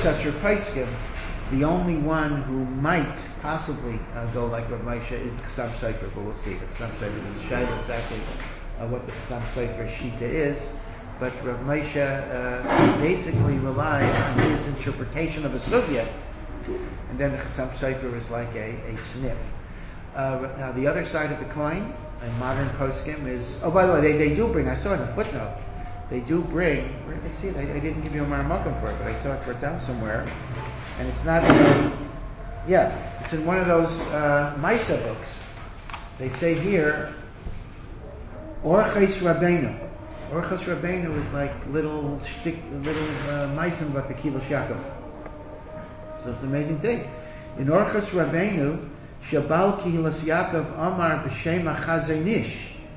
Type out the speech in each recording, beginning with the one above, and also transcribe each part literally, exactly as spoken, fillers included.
Sasher Paiskim, the only one who might possibly uh, go like Rav Moshe is the Chassam Sofer, but we'll see. The Chassam Sofer is shayla exactly uh, what the Chassam Sofer Shita is, but Rav Moshe uh, basically relies on his interpretation of a sugya, and then the Chassam Sofer is like a, a sniff. Uh, now the other side of the coin, in modern poskim, is, oh by the way, they, they do bring, I saw in a footnote, they do bring, where did I see it? I, I didn't give you a maramakum for it, but I saw it written down somewhere. And it's not, in, yeah, it's in one of those uh, Maisa books. They say here, Orchis Rabbeinu. Orchis Rabbeinu is like little shtick, little uh, Maisim but the Kilush Yaakov. So it's an amazing thing. In Orchis Rabbeinu, Shabal Kilush Yaakov Amar B'Shem Achazenish.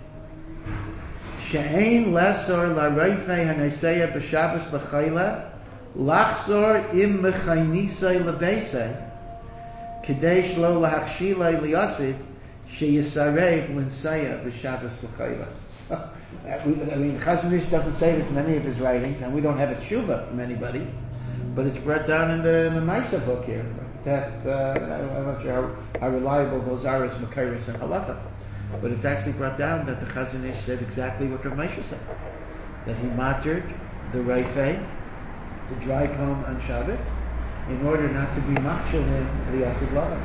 She'ein lesor la reifei haneseya b'Shabbos l'chayla lachzor im mechaynisei lebeisei k'dei shlo lahachshilei liyasid sheyisarev l'nseya b'Shabbos l'chayla. So, I mean, Chazon Ish doesn't say this in any of his writings, and we don't have a tshuva from anybody, but it's brought down in the, in the Maisa book here. That uh, I'm not sure how, how reliable those are as Makairis and Halacha. But it's actually brought down that the Chazon Ish said exactly what Rav Moshe said. That he mattered the Reifei to drive home on Shabbos in order not to be machshel in the Yasid Lavan.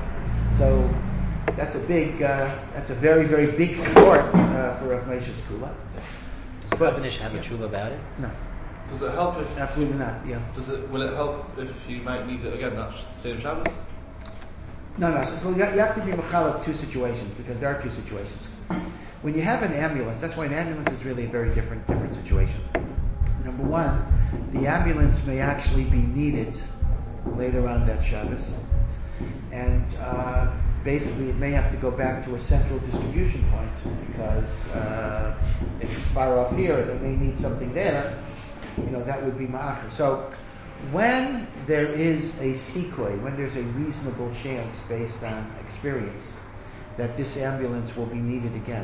So that's a big, uh, that's a very, very big support uh, for Rav Moshe's Kula. Does the Chazon Ish have yeah. a Chula about it? No. Does it help if... Absolutely not, yeah. Does it, will it help if you might need it again, that same Shabbos? No, no. So, so you have to be machal of two situations, because there are two situations. When you have an ambulance, that's why an ambulance is really a very different different situation. Number one, the ambulance may actually be needed later on that Shabbos, and uh, basically it may have to go back to a central distribution point, because uh, if it's far off here, they may need something there. You know, that would be ma'acher. So when there is a sequoia, when there's a reasonable chance based on experience that this ambulance will be needed again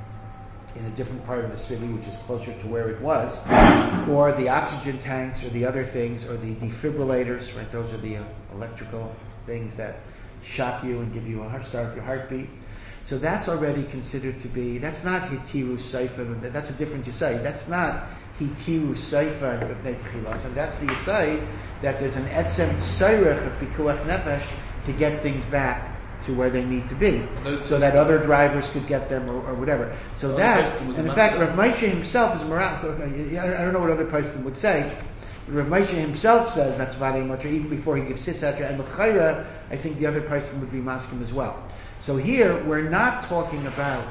in a different part of the city, which is closer to where it was, or the oxygen tanks or the other things, or the defibrillators, right? Those are the uh, electrical things that shock you and give you a heart, start your heartbeat. So that's already considered to be, that's not hitiru seifa, that's a different yisai. That's not hitiru seifa and b'nei techilas, and that's the yisai that there's an etzem tzairech of pikuach nefesh to get things back to where they need to be, so that other drivers could get them or, or whatever. So well, that, and in fact, Rav Moshe himself is miraculous. I don't know what other person would say. Rav Moshe himself says that's Vadei Matra even before he gives his etra, and l'chayra, I think the other person would be maskim as well. So here, we're not talking about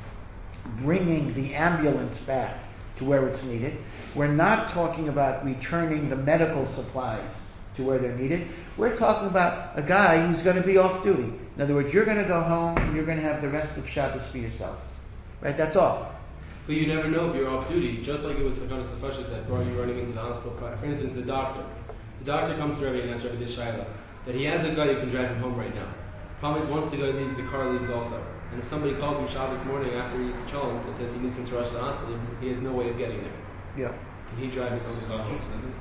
bringing the ambulance back to where it's needed. We're not talking about returning the medical supplies to where they're needed. We're talking about a guy who's going to be off duty. In other words, you're going to go home and you're going to have the rest of Shabbos for yourself. Right? That's all. But you never know if you're off duty. Just like it was Sakanas Tefashis that brought you running into the hospital. For instance, the doctor. The doctor comes to Rebbe and asks Rebbe this shayla, that he has a guy who can drive him home right now. Problem is, once the guy leaves, the car leaves also. And if somebody calls him Shabbos morning after he's cholent and says he needs him to rush to the hospital, he has no way of getting there. Yeah. Can he drive his own car home?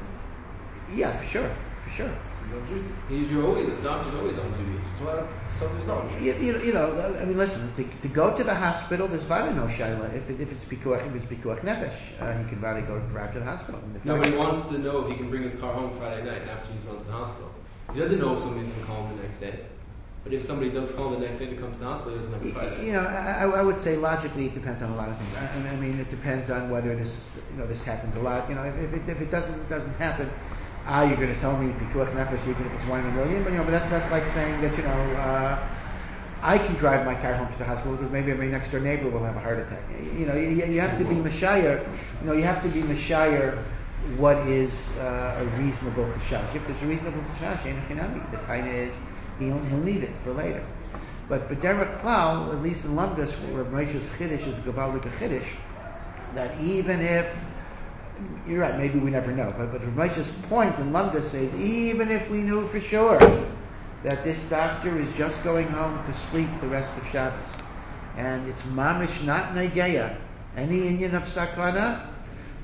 Yeah, for sure. For sure. He's on duty. He, you're always, the doctor's always on duty. Well, so he's not on duty. You, you, you know, I mean, listen, to, to go to the hospital, there's vada no shayla. If, it, if it's pikuach, if it's pikuach nefesh, uh, he can vada go drive to the hospital. No, but he wants to know if he can bring his car home Friday night after he's run to the hospital. He doesn't know if somebody's going to call him the next day. But if somebody does call him the next day to come to the hospital, he doesn't have a Friday. You know, I, I would say logically it depends on a lot of things. I, I mean, it depends on whether this, you know, this happens a lot. You know, if, if, it, if it doesn't doesn't happen, ah, you're going to tell me pikuach nefesh even if it's one in a million. But you know, but that's that's like saying that you know, uh, I can drive my car home to the hospital because maybe my next door neighbor will have a heart attack. You know, you, you have to be mashayir. You know, you have to be mashayir. What is uh, a reasonable chashash? If there's a reasonable chashash, the taina is he'll he'll need it for later. But but derech klal, at least in Lamdas, where Moshe's chiddush is gavaldik a chiddush, that even if you're right, maybe we never know, but but Moshe's point in Lamdas says even if we knew for sure that this doctor is just going home to sleep the rest of Shabbos, and it's mamish not negeya, any inyan of sakrana,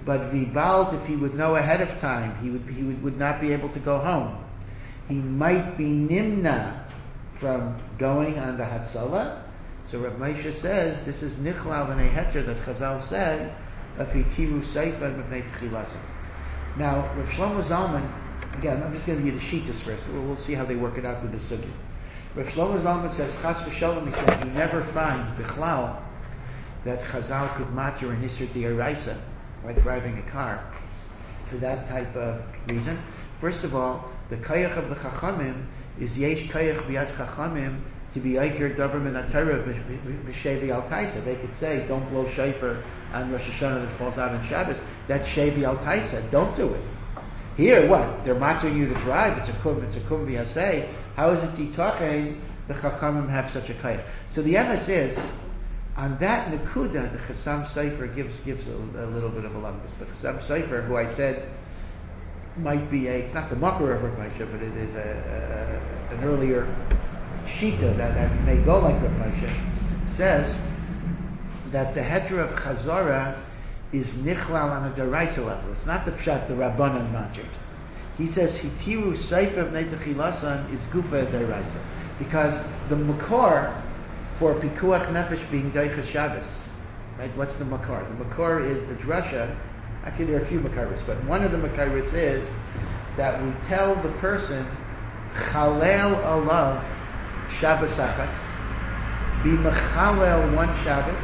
But vibalt, if he would know ahead of time, he would he would, would not be able to go home. He might be nimna from going on the Hatzalah. So Rav Moshe says this is nichlal and a heter that Chazal said of hitiru seifa mibnei tchilasim. Now Rav Shlomo Zalman, again, I'm just going to give you the shittas first. We'll, we'll see how they work it out with the sugi. Rav Shlomo Zalman says chas v'sholom. He says you never find bichlal that Chazal could matter an isur d'oraisa, like driving a car, for that type of reason. First of all, the koyach of the Chachamim is yesh koyach b'yad Chachamim to be aiker davar min haTorah b'shevi al taisa. They could say, don't blow shofar on Rosh Hashanah that falls out on Shabbos. That's shevi al taisa. Don't do it. Here, what? They're matching you to drive. It's a kum. It's a kum v'yaseh. How is it ditachin the Chachamim have such a koyach? So the emes is, on that nekuda, the Chassam Sofer gives gives a, a little bit of a lump. The Chassam Sofer, who I said might be a, it's not the makar of Rav Moshe, but it is a, a, an earlier shita that, that may go like Rav Moshe, says that the heter of Chazara is nichlal on a deraisa level. It's not the pshat, the Rabbanan magic. He says hitiru sefer b'nei techilasan is gufa deraisa, because the makor for pikuach nefesh being deicha Shabbos, right? What's the makor? The makor is the drasha. Actually, there are a few makaris, but one of the makaris is that we tell the person chalel alav Shabbos achas, be mechalel one Shabbos,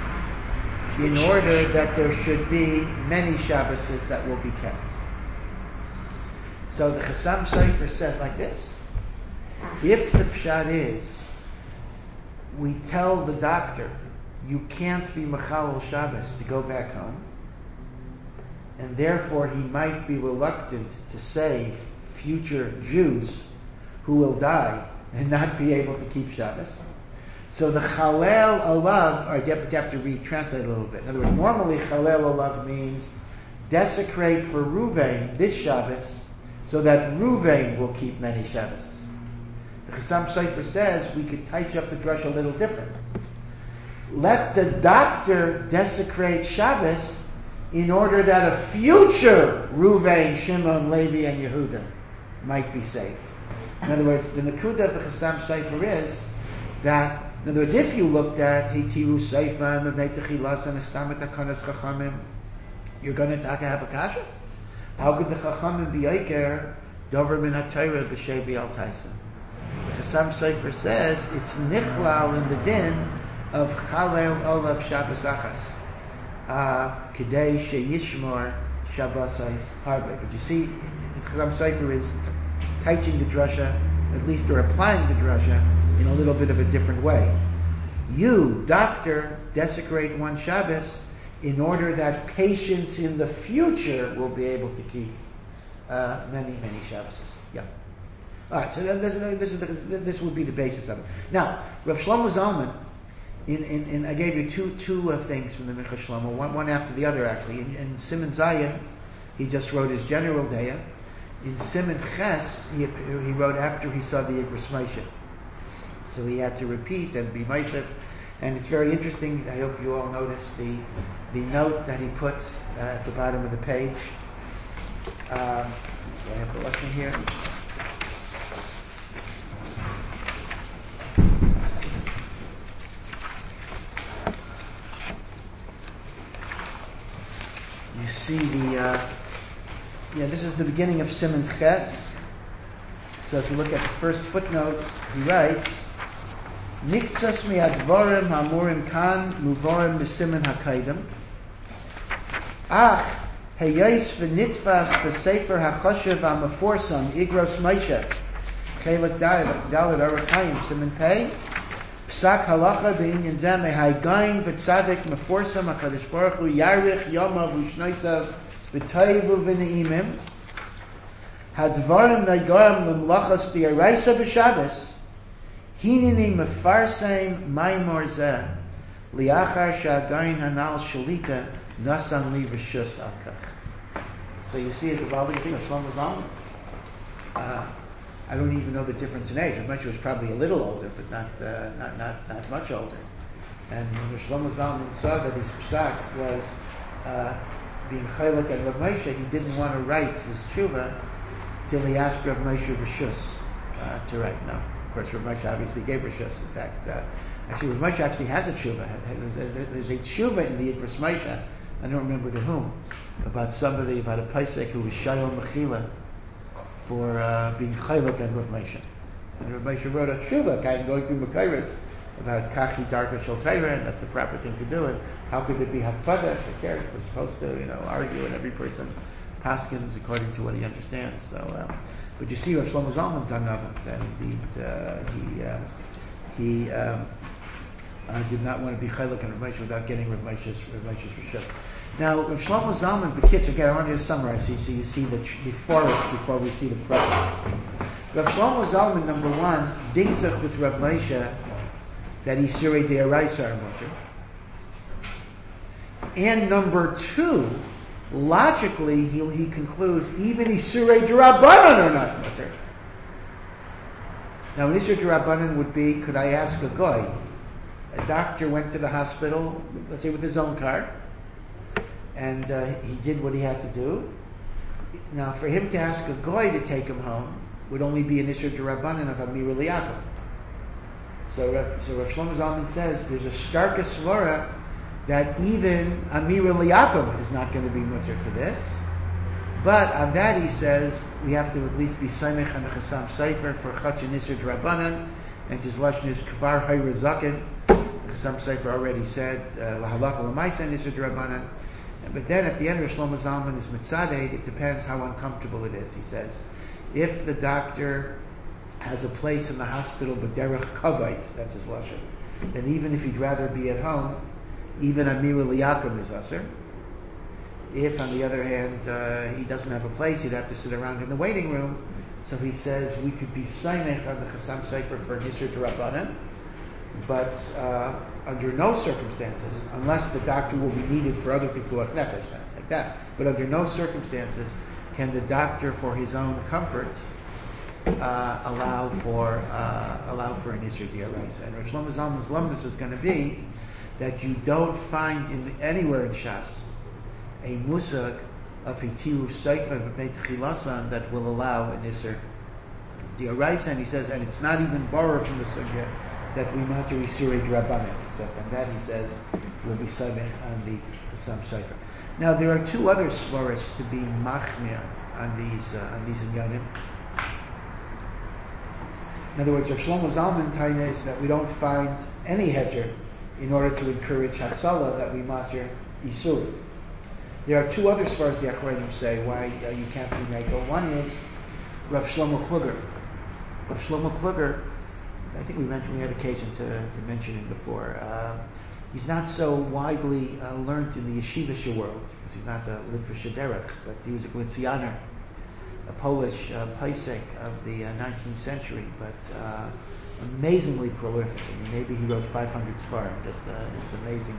in order that there should be many Shabboses that will be kept. So the Chassam Sofer says like this: if the pshat is, we tell the doctor, you can't be mechalel Shabbos to go back home, and therefore he might be reluctant to save future Jews who will die and not be able to keep Shabbos. So the chalel alav, or you have, you have to retranslate a little bit. In other words, normally chalel alav means desecrate for Ruvain this Shabbos so that Ruvain will keep many Shabbos. The Chassam Sofer says we could touch up the drush a little different. Let the doctor desecrate Shabbos in order that a future Ruvain, Shimon, Levi, and Yehuda might be saved. In other words, the Nakuda of the Chassam Sofer is that, in other words, if you looked at Hitiru Seifa and Mebnei Techilas and Estamet HaKanas Chachamim, you're going to have a kasha? How could the Chachamim be Eiker Dover Min HaTorah B'Shevi Al Taisa? The Chassam Sofer says it's nichlal in the din of Chalel Olav Shabbos Achas. Kedei Sheyishmor Shabbosais Harbe. But you see, the Chassam Sofer is teaching the drasha, at least they're applying the drasha in a little bit of a different way. You, doctor, desecrate one Shabbos in order that patients in the future will be able to keep uh, many, many Shabbos. Yeah. All right. So this, this is the, this would be the basis of it. Now, Rav Shlomo Zalman, in, in, in I gave you two two uh, things from the Mincha Shlomo, one, one after the other actually. In, in Siman Zayin, he just wrote his general daya. In Siman Ches, he, he wrote after he saw the Igros Moshe. So he had to repeat and be Moshe. And it's very interesting. I hope you all notice the the note that he puts uh, at the bottom of the page. Um, do I have the lesson here? You see the, uh, yeah, this is the beginning of Siman Ches. So if you look at the first footnote, he writes, Niktzas mi'advorim hamurim kan muvorim b'siman hakaidem. Ach, heyos v'nitvas v'sefer hachoshev ha'meforsam Igros Moshe Chelik Dalet Arakayim Siman Pei Psak halacha b'inyan zeh mehaygayin v'tzadik meforsam HaKadosh Baruch Hu yarich yomav u'shneisav v'toivu v'neimim hadvarim naigoyam l'mlachas d'yaraisa b'Shabbos Hinini mefarseim maimor zeh liachar sha'agayin hanal shalita nasan li v'shus alkach. So you see at the Baldi thing of Shlomo Zalman. Uh, I don't even know the difference in age. Moshe was probably a little older, but not uh, not not not much older. And when Shlomo Zalman saw that his psak was uh, being chaylik and Rav Moshe, he didn't want to write his tshuva till he asked Rav Moshe Rishus uh, to write. No, of course, Rav Moshe obviously gave Rishus. In fact, uh, actually, Rav Moshe actually has a tshuva. There's a, there's a tshuva in the Yidris Moshe, I don't remember to whom, about somebody, about a Paisek who was Shayol Mechila for uh, being chaylik and Rav Moshe. And Rav Moshe wrote a tshuva, kind of going through Makairis, about Kachi Darka Shel Torah, and that's the proper thing to do. And how could it be Hakpada? We're supposed to, you know, argue, and every person paskins according to what he understands. So, uh, but you see, Rav Shlomo Zalman's another that indeed uh, he uh, he um, uh, did not want to be chaylik and Rav Moshe without getting Rav Moshe's Rav Moshe's rishus. Now, Rav Shlomo Zalman, the kids again, I want you to summarize so you see, you see the, the forest before we see the product. Rav Shlomo Zalman, number one, dingzach with Rav Moshe that he surveyed the Araisa Mutter. And number two, logically, he, he concludes even Isurei D'Rabbanan are not mutter. Now, an Isurei D'Rabbanan would be, could I ask a guy? A doctor went to the hospital, let's say with his own car, and uh, he did what he had to do. Now, for him to ask a guy to take him home would only be an Isurei D'Rabbanan of Amir Liyakum. So, so Rav Shlomo Zalman says there's a starkest svara that even Amir Liyakum is not going to be mutter for this. But on that he says we have to at least be Saimech on the Chassam Sefer for Chach and Isurei D'Rabbanan, and his lashon is Kvar Hayra Zaken. The Chassam Sefer already said Lahalacha L'Maisa and Isurei D'Rabbanan. But then at the end, Rav Shlomo Zalman is mitzadeh. It depends how uncomfortable it is. He says if the doctor has a place in the hospital, but derech kavait, that's his lashon, then even if he'd rather be at home, even Amir Liyakum is aser. If, on the other hand, uh, he doesn't have a place, he'd have to sit around in the waiting room. So he says we could be saimech on the Chassam Sefer for Isurei D'Rabbanan, but uh, under no circumstances, unless the doctor will be needed for other people like nefesh, like that, but under no circumstances can the doctor, for his own comfort, Uh, allow for uh, allow for an Isurei D'Oraisa. And Rav Shlomo Zalman's lumdus is going to be that you don't find in the, anywhere in Shas a musag of Hitiru Seifa B'nei Techilasan that will allow an Isurei D'Oraisa. And he says, and it's not even borrowed from the sugya that we not do Isurei D'Rabbanan, except and that he says will be said on the Chassam Sefer. Now there are two other svaras to be machmir on these uh, on these inyanim. In other words, Rav Shlomo Zalman taina is that we don't find any hedger in order to encourage Hatzalah that we matir Isur. There are two other svaras the Achronim say why uh, you can't be Mekel. One is Rav Shlomo Kluger. Rav Shlomo Kluger, I think we mentioned we had occasion to, to mention him before. Uh, he's not so widely uh, learned in the yeshivish world because he's not a Litvish derech, but he was a Glitzianer, a Polish uh, Paisek of the uh, nineteenth century, but uh, amazingly prolific. I mean, maybe he wrote five hundred svarim, just uh, just amazing.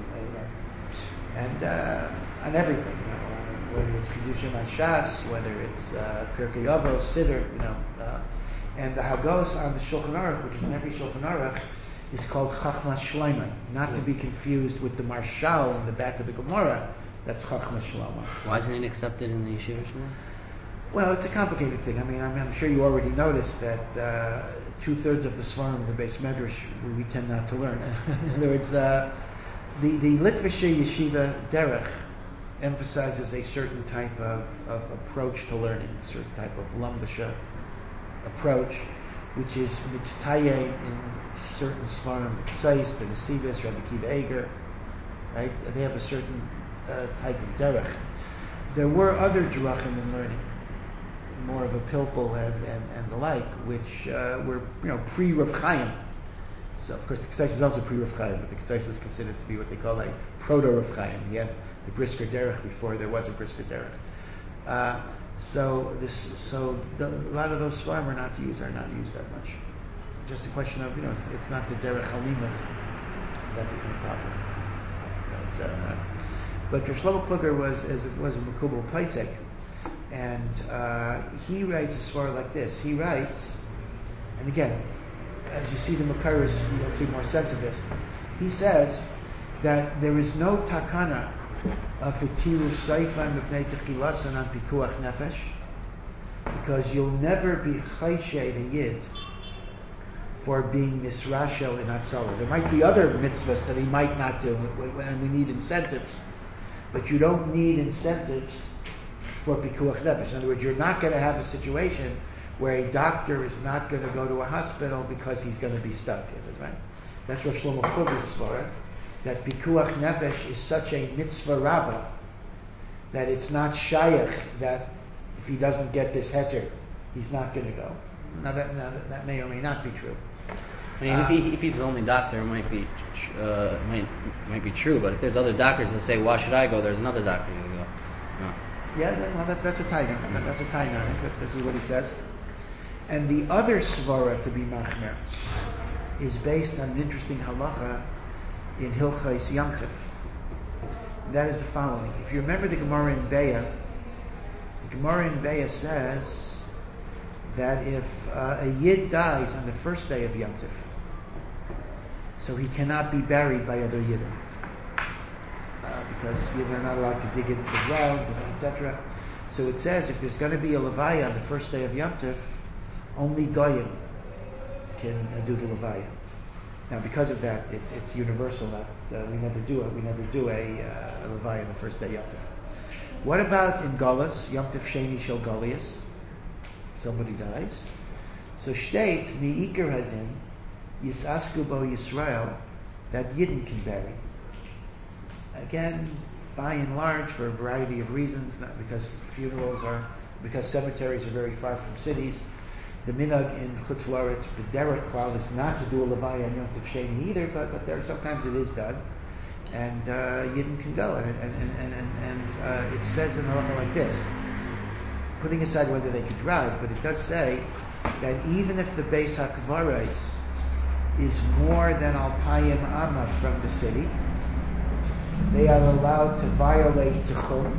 Uh, and uh, on everything, you know, whether it's Kedushim on Shas, whether it's uh, Pirkei Avos, Siddur, you know. Uh, and the Hagos on the Shulchan Aruch, which is in every Shulchan Aruch, is called Chachmas Shleiman, not to be confused with the Marshal in the back of the Gemara. That's Chachmas Shlomo. Why isn't it accepted in the yeshiva? Well, it's a complicated thing. I mean, I'm, I'm sure you already noticed that uh, two-thirds of the Svarim in the Beis Medrash we tend not to learn. In other words, uh, the, the Litvish Yeshiva Derech emphasizes a certain type of, of approach to learning, a certain type of Lumbasha approach, which is mitztaye in certain Svarim, the Tzais, the Nesivos, Rabbi Akiva Eiger, right? They have a certain uh, type of Derech. There were other Drachim in learning, more of a Pilpul and, and, and the like, which uh, were, you know, pre-Rav Chaim. So, of course, the Ketzais is also pre-Rav Chaim, but the Ketzais is considered to be what they call a proto-Rav Chaim. He had the Brisker Derech before there was a Brisker Derech. Uh, so, this, so the, a lot of those Svarim are not used, are not used that much. Just a question of, you know, it's, it's not the Derech Halimut that became popular. But, uh, but Rav Shlomo Kluger was, as it was a Mekubal Paisek, and uh, he writes a svar like this. He writes, and again, as you see the Makaris, you'll see more sense of this. He says that there is no takana of Fitiru Seifan Mipnei Techilasan on Pikuach Nefesh, because you'll never be Chayshe the Yid for being Misrashel in Hatzalah. There might be other mitzvahs that he might not do, and we need incentives, but you don't need incentives for Pikuach Nefesh. In other words, you're not going to have a situation where a doctor is not going to go to a hospital because he's going to be stuck in it, right? That's what Shlomo Chuber's for, that Pikuach Nefesh is such a mitzvah rabbah that it's not shayach that if he doesn't get this heter, he's not going to go. Now that, now that, that may or may not be true. I mean, uh, if, he, if he's the only doctor, it might be uh, might might be true. But if there's other doctors that say, "Why should I go?" There's another doctor to go. No. Yeah, well, that's that's a taina. That's a taina. This is what he says. And the other svara to be machmer is based on an interesting halacha in Hilchos Yom Tov. That is the following. If you remember the Gemara in Beya, the Gemara in Beya says that if uh, a Yid dies on the first day of Yom Tov, so he cannot be buried by other Yidden, uh, because Yidden are not allowed to dig into the ground, et cetera. So it says if there's going to be a levaya on the first day of Yom Tov, only Goyim can uh, do the levaya. Now, because of that, it's, it's universal that uh, we never do it. We never do a, uh, a levaya on the first day of Yom Tov. What about in Golas, Yom Tov Sheni Shel Golias? Somebody dies. So state mi'ikar hadin yisasku bo Yisrael that Yidden can bury. Again, by and large, for a variety of reasons, not because funerals are, because cemeteries are very far from cities. The minhag in Chutz La'aretz, the derech klal, is not to do a levaya on Yom Tov Sheni either, but, but there sometimes it is done, and uh, Yidden can go, and and and and, and uh, it says in halacha like this, putting aside whether they could drive, but it does say that even if the Beis HaKvaros is more than Alpayim Amma from the city, they are allowed to violate Techum,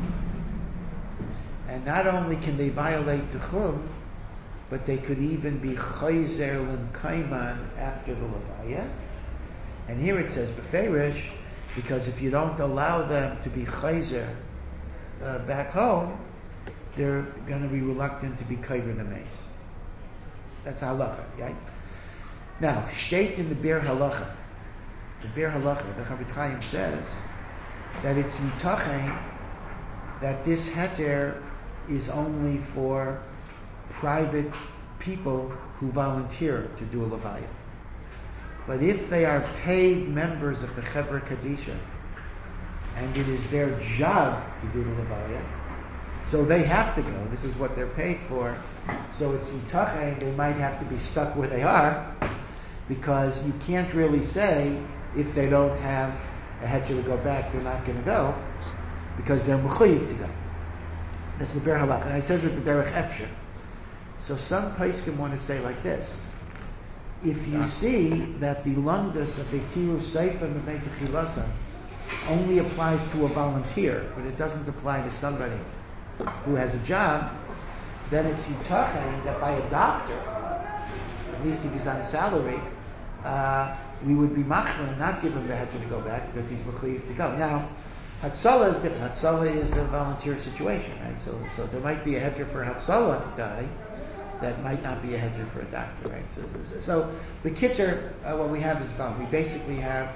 and not only can they violate Techum, but they could even be Chayzer L'Kaiman after the Levaya. And here it says Beferish, because if you don't allow them to be Chayzer uh, back home, they're going to be reluctant to be Kaiver the Mace. That's halacha, right? Now, state in the Bir Halacha, the Bir Halacha, the Chavetz Chaim says that it's mitachen that this heter is only for private people who volunteer to do a levaya. But if they are paid members of the Chevra Kadisha, and it is their job to do the levaya, so they have to go. This is what they're paid for. So it's mitachen they might have to be stuck where they are, because you can't really say if they don't have a heter to go back, they're not going to go, because they're mechuyev to go. This is the Ber Halach, and I said that the Derech Efsher. So some poskim want to say like this: if you see that the lumdus of Betiru Seifa Mepnei Techilasan only applies to a volunteer, but it doesn't apply to somebody who has a job, then it's yitachem that by a doctor, at least if he's on salary, uh, we would be machmer and not give him the heter to go back because he's mechuyev to go. Now, Hatzalah is different. Hatzalah is a volunteer situation, right? So, so there might be a heter for a Hatzalah guy that might not be a heter for a doctor, right? So, so, so the kitzur, uh, what we have is found. We basically have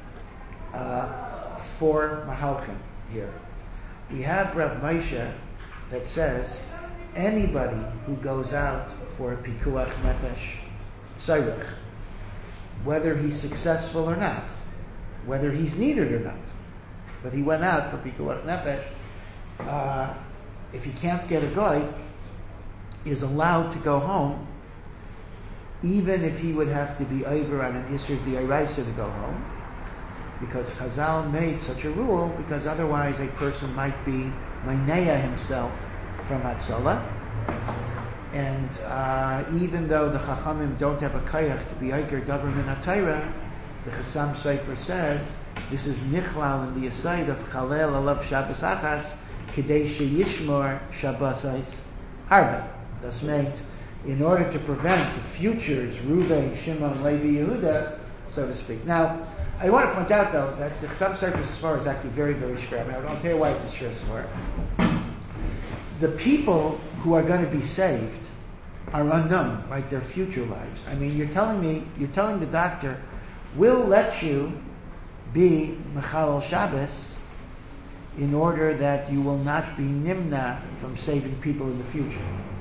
uh, four mahalchim here. We have Rav Moshe that says anybody who goes out for a pikuach nefesh tzarich, whether he's successful or not, whether he's needed or not, but he went out for pikuach nefesh, uh, if he can't get a goy, is allowed to go home, even if he would have to be over on an Isser D'Oraisa to go home, because Chazal made such a rule, because otherwise a person might be Maineya himself from Hatzalah, and uh, even though the Chachamim don't have a Kayach to be Eiker Davar Min HaTorah, the Chassam Sofer says, this is Nichlal in the aside of Chalel Alav Shabbos Achas, Kedei Sheyishmor Shabbosais Harbe. Thus meant, in order to prevent the futures, Reuven, Shimon, Levi, Yehuda, so to speak. Now, I want to point out, though, that the Chassam Sofer Svara is actually very, very shver. I mean, I'll tell you why it's a shver svara. The people who are going to be saved are unknown, right? Their future lives. I mean, you're telling me, you're telling the doctor, we'll let you be Mechalel Shabbos in order that you will not be nimna from saving people in the future.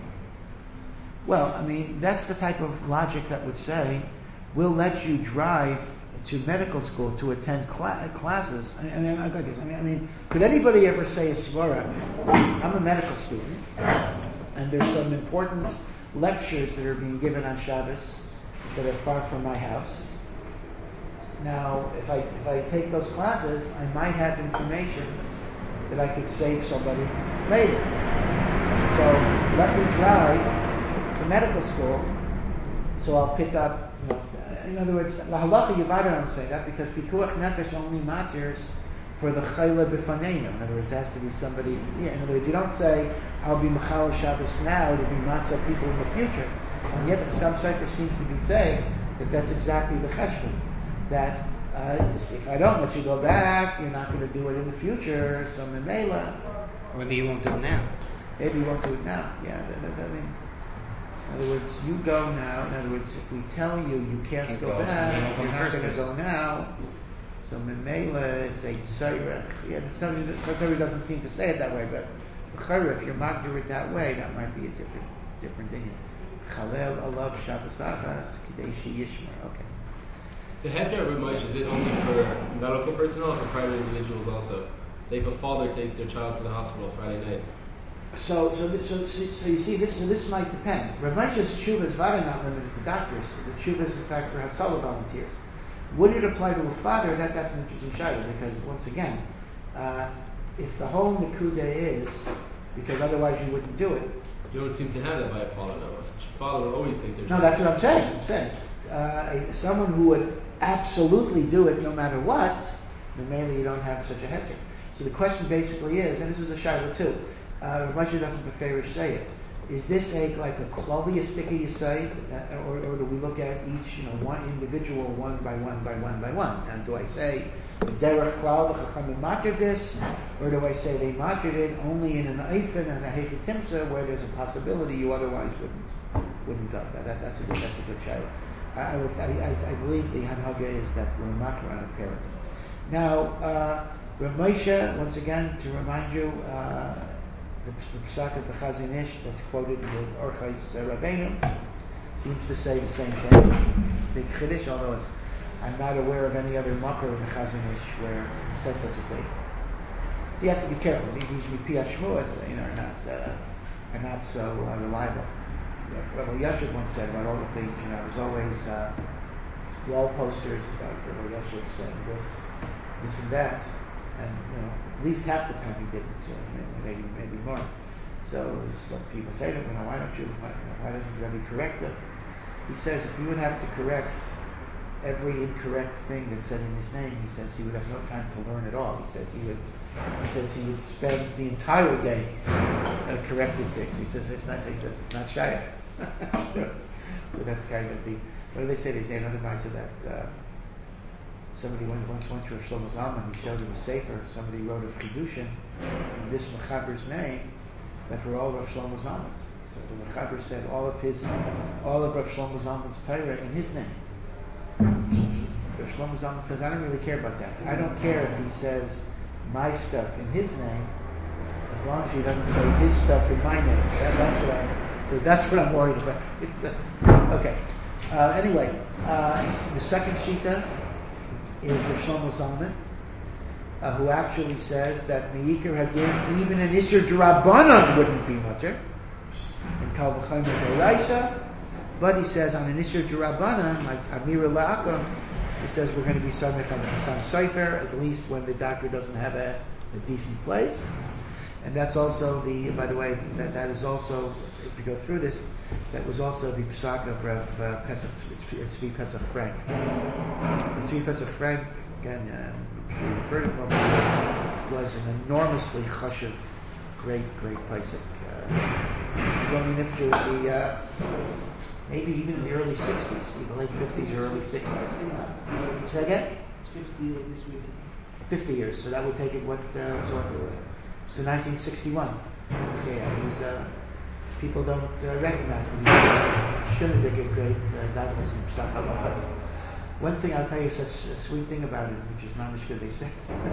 Well, I mean, that's the type of logic that would say, we'll let you drive to medical school to attend cl- classes. I mean, I, I, mean, I mean, could anybody ever say a svara? I'm a medical student, and there's some important lectures that are being given on Shabbos that are far from my house. Now, if I if I take those classes, I might have information that I could save somebody later. So let me drive to medical school, so I'll pick up. You know, in other words, la halacha yivada, I'm saying that because pikuach nefesh only matters for the chayla b'faneinu. In other words, there has to be somebody. Yeah, in other words, you don't say I'll be mechal Shabbos now to be matzah people in the future, and yet some Sofer seems to be saying that that's exactly the cheshbon. That uh, if I don't let you go back, you're not going to do it in the future. So memela. Or maybe you won't do it now. Maybe you won't do it now. Yeah, that, that, I mean. In other words, you go now. In other words, if we tell you you can't, can't go, go back, you're not going to go now. So memela, it's a tzairech. Yeah, somebody doesn't seem to say it that way, but if you're magdir it that way, that might be a different different thing. Chalel alav Shabbos achas kidei yishmer. Okay. The heter of Moshe, is it only for medical personnel or for private individuals also? Say if a father takes their child to the hospital Friday night. So, so, so, so, so you see, this so this might depend. Rav Moshe's tshuva is very not limited to doctors. The tshuva is in fact for Hatzalah volunteers. Would it apply to a father? That that's an interesting shayla because once again, uh, if the whole nekuda is because otherwise you wouldn't do it. You don't seem to have that by a father, though. A father would always take their child. No, that's what I'm saying. I'm saying uh, someone who would absolutely do it no matter what, then mainly you don't have such a heter. So the question basically is, and this is a shayla too. Uh, Rashi doesn't prefer to say it. Is this a like a klaliistic you say, uh, or, or do we look at each, you know, one individual, one by one by one by one? And do I say the derech klal chachamim matir this, or do I say they matir it only in an eifin and a hechetimsa where there's a possibility you otherwise wouldn't wouldn't go? That, that that's a good that's a good shayla. I, I, would, I, I believe the hanhaga is that we're matir on a parent. Now, uh, Rav Moshe, once again to remind you. Uh, The, the psak of the Chazon Ish that's quoted with Orchais uh, Rabbeinu seems to say the same thing. Big Chiddush, although it's, I'm not aware of any other makar in the Chazon Ish where it says such a thing. So you have to be careful. These Mipi Hashmuas, you know, are not uh, are not so uh, reliable. Rabbi Yashiv once said about all the things. You know, there's always uh, wall posters about Rabbi Yashiv saying this, this and that, and you know. At least half the time he didn't, so maybe maybe more. So some people say to him, you know, why don't you, why, you know, why doesn't Rabbi correct them? He says if he would have to correct every incorrect thing that's said in his name, he says he would have no time to learn at all. He says he would, he says he would spend the entire day uh, correcting things. He says it's not. He says it's not shayach. So that's kind of the. What do they say? They say another mitzvah that. Uh, Somebody went, once went to Rav Shlomo Zalman, he showed him a sefer, somebody wrote a Chidushin in this Mechaber's name that were all Rav Shlomo Zalman's. So the Mechaber said all of his, all of Rav Shlomo Zalman's Torah in his name. Rav Shlomo Zalman says, I don't really care about that. I don't care if he says my stuff in his name, as long as he doesn't say his stuff in my name. That, that's what I, so that's what I'm worried about. Okay. Uh, anyway, uh, the second shita is Rav Shlomo Zalman, uh, who actually says that Meikar Hadin, even an Isser D'Rabbanan wouldn't be mutter, in Kal V'Chaim D'Oraisa, but he says on an Isser D'Rabbanan, like Amira La'akam, he says we're going to be subject on the Chassam Sofer, at least when the doctor doesn't have a, a decent place. And that's also the, by the way, that, that is also, if you go through this, that was also the psak of Rav uh, Pesach, Tzvi Pesach Frank. Tzvi Pesach Frank, again, uh, I'm sure you've heard of him, was an enormously chashuv, great, great Pesach. Uh, going into the, uh, maybe even in the early sixties, the late fifties or early sixties. Say again? It's fifty years this week. fifty years, so that would take it, what, uh, so what it was? So nineteen sixty-one. Okay, it was, uh, people don't uh, recognize when you shouldn't they get great uh, doubtless and stuff like that. One thing I'll tell you, such a sweet thing about it, which is not much good, they say.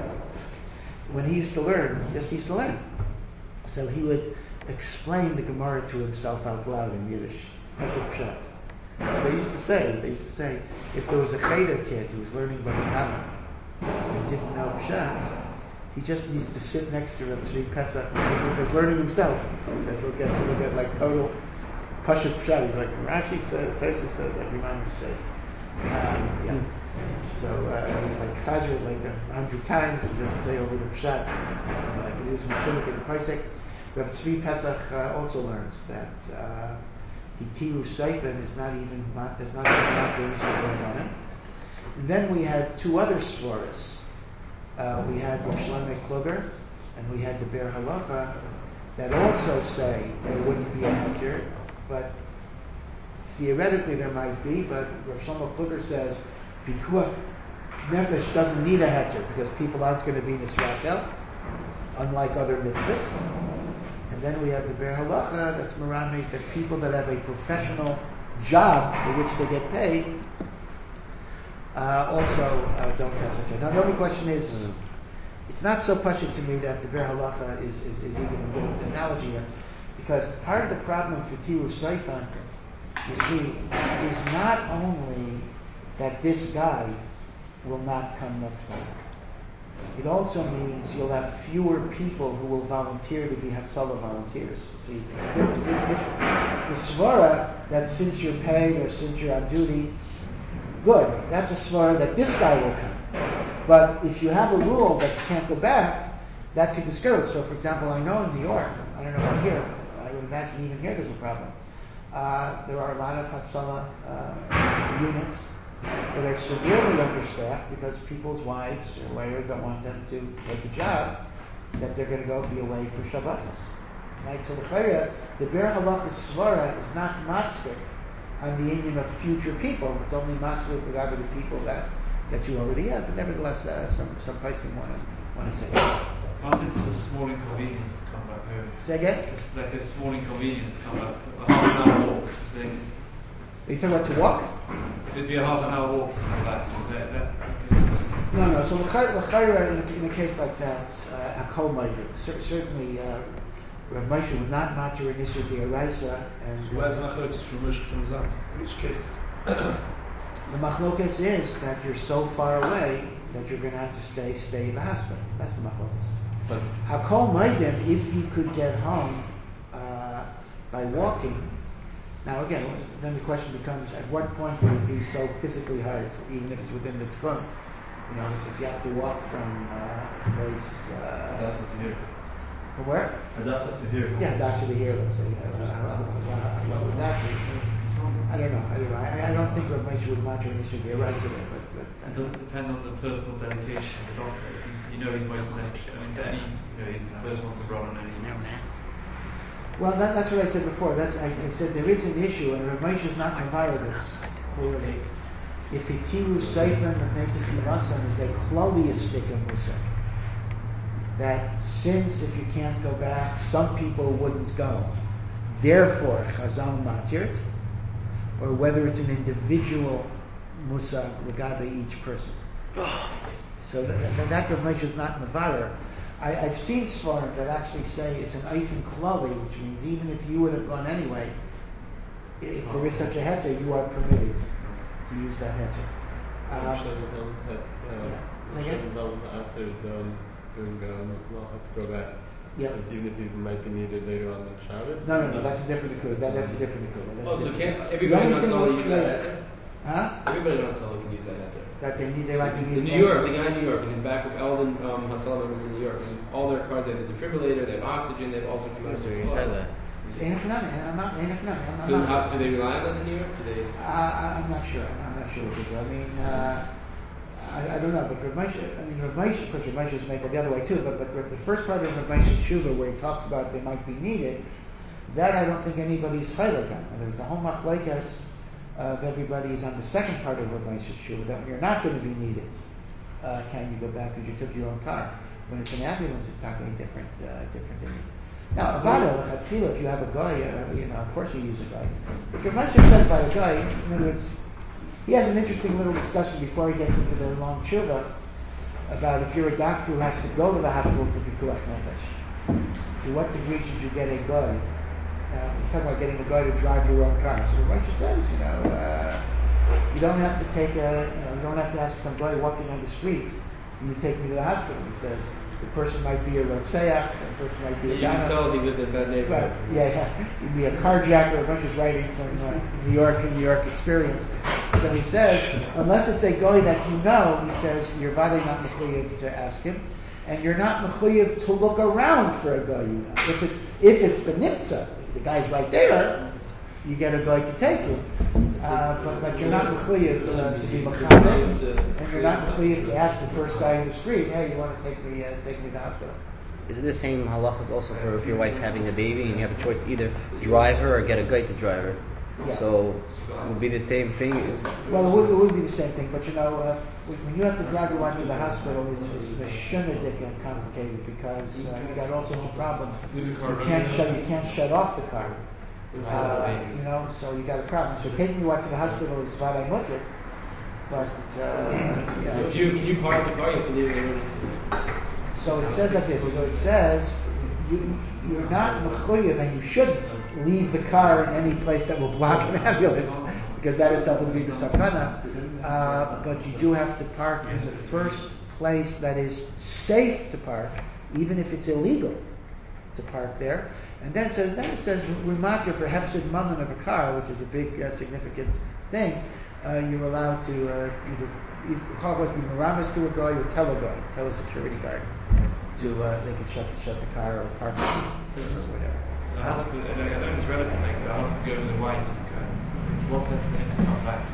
When he used to learn, just he used to learn. So he would explain the Gemara to himself out loud in Yiddish. That's what pshat. They used to say, they used to say, if there was a cheder kid who was learning Bava and didn't know pshat, he just needs to sit next to Rav Tzvi Pesach because he's learning himself. He says, look at, look at like total Pashat pshat. He's like, Rashi says, Tosha says, like Imam says. Um, yeah. So uh, he's like Chazir like a hundred times and just say over the pshat. Like it is Mashiach and Pesach. Rav Tzvi Pesach uh, also learns that uh, Hitiru Seifen is not even is not even not doing going on it. And then we had two other svaras. Uh, we had Rav Shlomo Kluger and we had the Ber Halacha that also say there wouldn't be a heter, but theoretically there might be. But Rav Shlomo Kluger says Pikuach Nefesh doesn't need a heter because people aren't going to be nisrachel, unlike other mitzvahs. And then we have the Ber Halacha that's Maramis, that people that have a professional job for which they get paid uh, also uh, don't have such a. Now the only question is, mm. it's not so pushing to me that the Ber Halacha is, is, is even a good analogy here, because part of the problem for Tiru Seifan, you see, is not only that this guy will not come next time. It also means you'll have fewer people who will volunteer to be Hatzalah volunteers. See, the svara that since you're paid or since you're on duty, good. That's a svara that this guy will come. But if you have a rule that you can't go back, that could discourage. So, for example, I know in New York, I don't know about here, I would imagine even here there's a problem. Uh, there are a lot of Hatzalah uh, units that are severely understaffed because people's wives or whatever don't want them to take a job that they're going to go be away for Shabbos. Right? So the Chayra, the Ber Halacha Svara is not masbik on the union of future people. It's only masbik with other people that, that you already have. But nevertheless, uh, some some person want to want to say. I think it's a small inconvenience to come back home. Say again? It's like a small inconvenience to come back. A half an hour walk. I'm saying it's, Are you talking about to walk? it'd be a half an hour walk to come back. Is that, that, No, no. So l'chayra in, a- in a case like that, uh, a kol ma'adir. Cer- certainly, uh, Rav Moshe would not matter an issue be a raisa, and so where's Machlokes from Moshe from Zan? In which case? the machlokes is that you're so far away that you're going to have to stay stay in the hospital. That's the machlokes. But Hakol ma'adim, if you could get home uh, by walking. Now again, then the question becomes: at what point would it be so physically hard, even if it's within the tchum? You know, if you have to walk from uh, place. Uh, That's not to hear. from where? That's not to hear. Yeah, that's to hear. Let's say. Uh, uh, what would that be? I don't know. I don't know. I, I don't think Rav Moshe would matter an issue be a resident, but. but uh, It doesn't depend on the personal dedication of the doctor. He's, you know he's most necessary. I mean, any, you know, he's the first one to run on any. Well, that, that's what I said before. That's I, I said there is an issue, and Rav Moshe is not confined this clearly. If Hitiru Seifen Netechilasan is a kloliistic musa, that since if you can't go back, some people wouldn't go. Therefore, Chazal matirt, or whether it's an individual musa regabe each person. So that, that, that Rav Moshe is not mevarer. I, I've seen svarim that actually say it's an eifin klali, which means even if you would have gone anyway, if there is such a heter, you are permitted to use that heter. Um, to go back. yeah. Even if it might be needed later on in Shabbos. No, no, no. That's a different akula. That, that's a different akula. Oh, so can't everybody The on only Tzala thing use we- that heter? Huh? Everybody on Tzala can use that heter. That they need. They like to In need. New York, the guy in New York, and in back of Eldon um, Hatzalah members in New York, and all their cars, they have a defibrillator, they have oxygen, they have all sorts of Yes, sir, medical you said supplies. that. Ain't economic. I'm not. Ain't economic. I'm, I'm So not. how, do they rely on that in New York? Do they? I, I- I'm not sure. I'm not sure what they do. I mean, uh, I, I don't know. But Rav Moshe, I mean, Rav Moshe, of course, Rav Moshe is made the other way too. But but the first part of Rav Moshe's Shuvah, where he talks about they might be needed, that I don't think anybody's chaylik on. There's the whole machlekes of everybody is on the second part of Rav Moshe's Shuvah that you're not going to be needed. uh, can you go back because you took your own car? When it's an ambulance, it's not going different, uh, different than you. Now, about it, if you have a guy, uh, you know, of course you use a guy. If you're mentioned said by a guy, in other words, he has an interesting little discussion before he gets into the long tshuva about if you're a doctor who has to go to the hospital for pikuach nefesh. To what degree should you get a guy? Now, he's talking about getting a guy to drive your own car. So the Rashi says, you know, uh, you don't have to take a, you know, you don't have to ask some guy walking on the street, and you take me to the hospital. He says, the person might be a Rotseach, the person might be a You Ghana. can tell he lived in a bad neighborhood. Right, yeah, yeah. He'd be a carjacker, a bunch of writing from uh, New York and New York experience. So he says, unless it's a guy that you know, he says, you're probably not mechuyev to ask him, and you're not mechuyev to look around for a guy you know. If it's if it's the nitza, the guy's right there, you get a guy to take him. Uh, but, but you're not mechuyev uh, to be mechanis, and you're not mechuyev to ask the first guy in the street, hey, you want to take me uh, take me to the hospital? Is it the same halachas also for if your wife's having a baby and you have a choice either drive her or get a guy to drive her? Yeah. So it would be the same thing. Well, it would, it would be the same thing, but you know, uh, when you have to drive your wife to the hospital, it's, it's the shunadik and complicated because uh, you got all sorts of problems. You can't shut, you can't shut off the car. Uh, you know, so you got a problem. So taking your wife to the hospital is vaday mutter, but it's, uh, you know, If you can you park the car, you have to leave it in emergency. so it says like this. So it says you, you're not mechuyev, and you shouldn't leave the car in any place that will block an ambulance, because that itself would be the sakana. Uh, but you do have to park in the first place that is safe to park, even if it's illegal to park there. And then it says, then it says, remarker for hefsid mammon of a car, which is a big uh, significant thing. Uh, you're allowed to uh, either either be maramis to a guy or tell a guy, tell a security guard, to uh, they can shut shut the car or park it or whatever. The husband, and I think it's relevant, like the husband going with the wife to go. What's that for him to come back?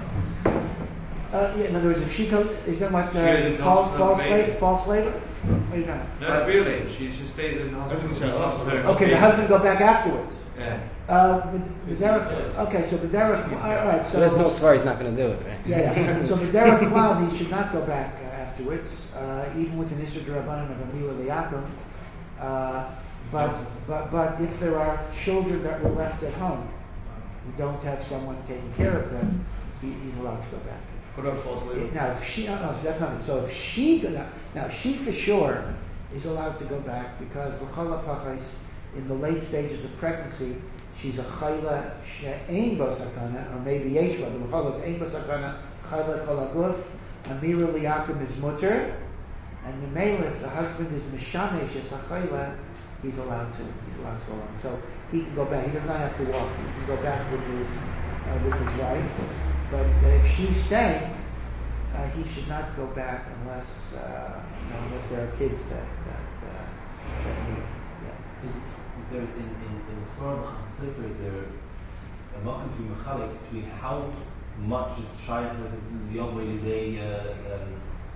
Uh, yeah, in other words, if she comes, is that what She uh, goes into false hospital false with labor? baby. False labor? What are you doing? No, it's real age. She just stays in the hospital. say hospital. Okay, the husband go back afterwards. Yeah. Uh, B'derek- okay, so B'derek, all right, so So there's no svar, he's not going to do it, right? yeah, yeah. So B'derek Klal, he should not go back uh, afterwards, uh, even with an Isser D'Rabbanan of Amir Liakum. Uh, but but but if there are children that were left at home who don't have someone taking care of them, he, he's allowed to go back. What about false labor? Now, if she, no, no, that's not. So if she, now, now she for sure is allowed to go back because l'chala pachais in the late stages of pregnancy, she's a chayla she'ein bo sakana, or maybe yeshua. The l'chala is ein bo sakana, chayla kol haguf. Amira liyakim is mutter, and the male, if the husband is mishamesh as a chayla, he's allowed to. He's allowed to go on. So he can go back. He does not have to walk. He can go back with his uh, with his wife. But uh, if she's staying, uh, he should not go back unless uh, you know, unless there are kids that that, uh, that need. Yeah. Is, is there in in in the Swarm Chassidus, is there a mock between mechalik between how much it's shy with it, the other way they uh, um,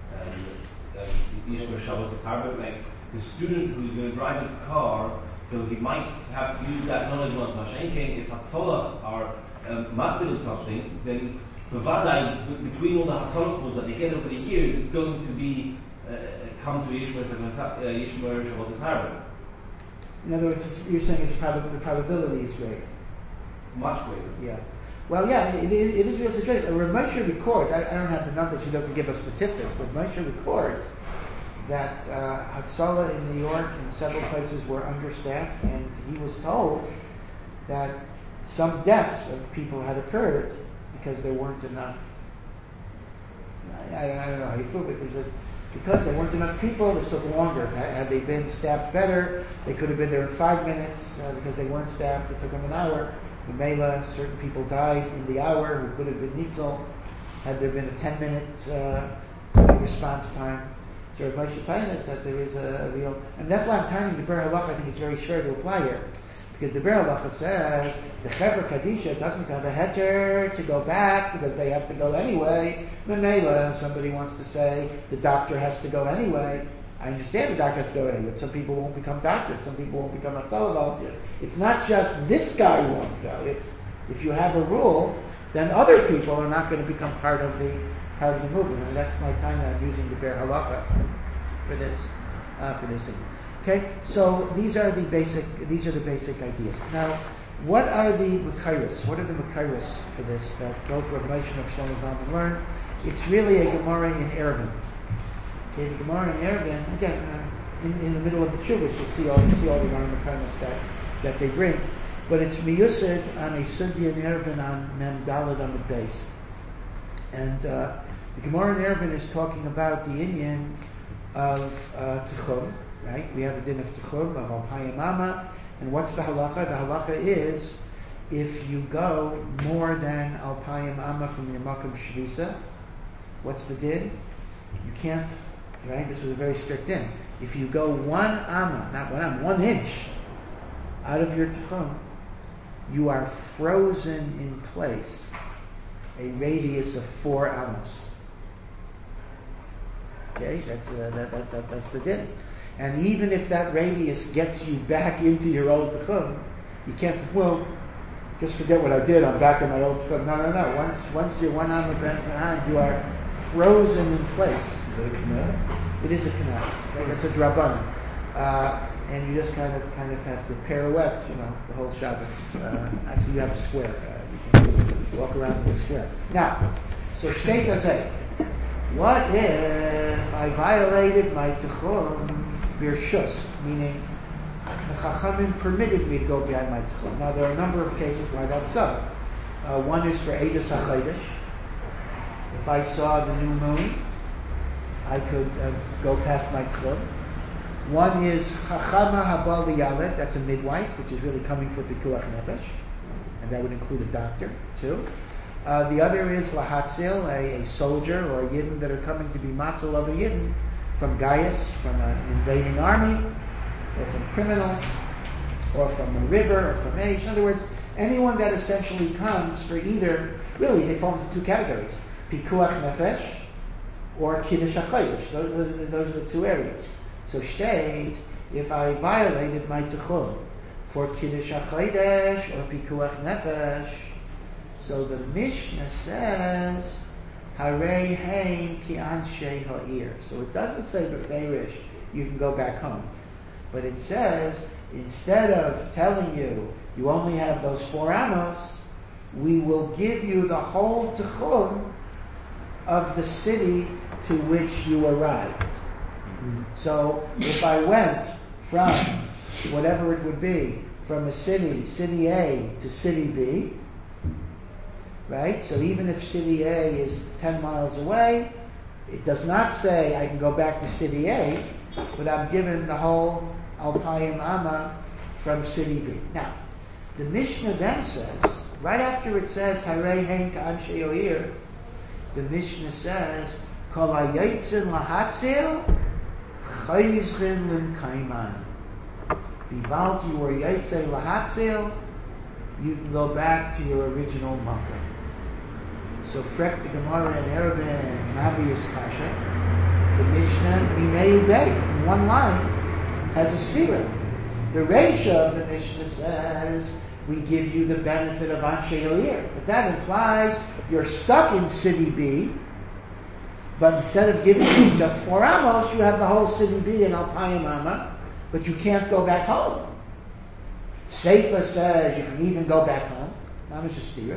um, Yishmer Shabbos is Harvard, like the student who's going to drive his car, so he might have to use that knowledge on Mashenkin if Hatzolah are um, makbid or something, then Bavadai, between all the Hatzolah that they get over the years, it's going to be uh, come to Yishmer Shabbos is Harvard. In other words, you're saying it's prob- the probability is greater. Much greater. Yeah. Well, yeah, it, it, it is real situation. Uh, Moshe records. I, I don't have the numbers. He doesn't give us statistics, but Moshe records that uh, Hatzalah in New York and several places were understaffed, and he was told that some deaths of people had occurred because there weren't enough. I, I, I don't know how you prove it, because, it, because there weren't enough people, it took longer. Had, had they been staffed better, they could have been there in five minutes. Uh, because they weren't staffed, it took them an hour. In Mela, certain people died in the hour who could have been nitzel. Had there been a ten minute uh, response time. So Moshe Taina is that there is a, a real, and that's why I'm turning the Ber Halacha. I think it's very sure to apply here, because the Ber Halacha says the Chevra Kadisha doesn't have a heter to go back because they have to go anyway. Mela, somebody wants to say the doctor has to go anyway. I understand the doctor has to go anyway, but some people won't become doctors, some people won't become a volunteers. It's not just this guy won't go. It's if you have a rule then other people are not going to become part of the part of the movement. And that's my time that I'm using the Ber Halacha for this uh, for this thing. Okay, so these are the basic these are the basic ideas. Now, what are the Makairos? What are the Makairos for this that both Rav Moshe and Shlomo Zalman learned? It's really a Gemara in Eruvin. Okay, the Gemara in Eruvin, again, uh, in, in the middle of the Chumash, you'll see all you see all the Gemara Makairos that that they bring. But it's miyusad on a Sugya in Eruvin on Mem Daled on the base. And uh, the Gemara in Eruvin is talking about the inyan of uh, Tichum, right? We have a din of Tichum, of Alpayim Amma. And what's the halacha? The halacha is if you go more than Alpayim Amma from your Makom Shvisa, what's the din? You can't, right? This is a very strict din. If you go one Amma, not one Amma, one inch out of your Tichum, you are frozen in place a radius of four amos. Okay, that's uh, that, that, that, that's the din. And even if that radius gets you back into your old tichum, you can't say, well, just forget what I did, I'm back in my old tichum. No, no, no. Once once you're one amma behind, you are frozen in place. Is that a knas? It is a knas. Right? It's a drabanan. Uh, and you just kind of kind of have to pirouette, you know, the whole Shabbos. Uh, actually, you have a square. Uh, you can walk around in the square. Now, so shtei kazeh. What if I violated my tichum birshus, meaning the Chachamim permitted me to go behind my tichum? Now, there are a number of cases why that's so. Uh, one is for Eidos HaChodesh. If I saw the new moon, I could uh, go past my tichum. One is Chachama Habal Yalet, that's a midwife, which is really coming for Pikuach Nefesh, and that would include a doctor, too. Uh, the other is Lahatzil, a, a soldier or a Yidden that are coming to be Matzil of a Yidden from Gaius, from an invading army, or from criminals, or from a river, or from age. In other words, anyone that essentially comes for either, really, they fall into two categories, Pikuach Nefesh or Kiddush HaChodesh. Those, those, are the, those are the two areas. So state, if I violated my tichum for Kiddush HaChodesh or Pikuach Nefesh, so the Mishnah says, Harei Hein Ki Anshe Ha'ir. So it doesn't say Beferish, you can go back home. But it says, instead of telling you, you only have those four amos, we will give you the whole tichum of the city to which you arrived. So if I went from whatever it would be, from a city, city A to city B, right? So even if city A is ten miles away, it does not say I can go back to city A, but I'm given the whole Alpayim Amma from city B. Now, the Mishnah then says, right after it says Harei Hein Ka'anshe Yoir, the Mishnah says, Kol hayotzin lahatzil chayzchin l'kaiman. V'valti you were yotzei lahatzil, you can go back to your original makom. So frek the Gemara in Eruvin, Nabius Kasha, the Mishnah Minei Day, in one line, has a spirit. The Reisha of the Mishnah says, we give you the benefit of Anshe Yoir. But that implies you're stuck in city B, but instead of giving you just four amos, you have the whole city B in Alpayim Amma, but you can't go back home. Seifa says you can even go back home. Not as a steer.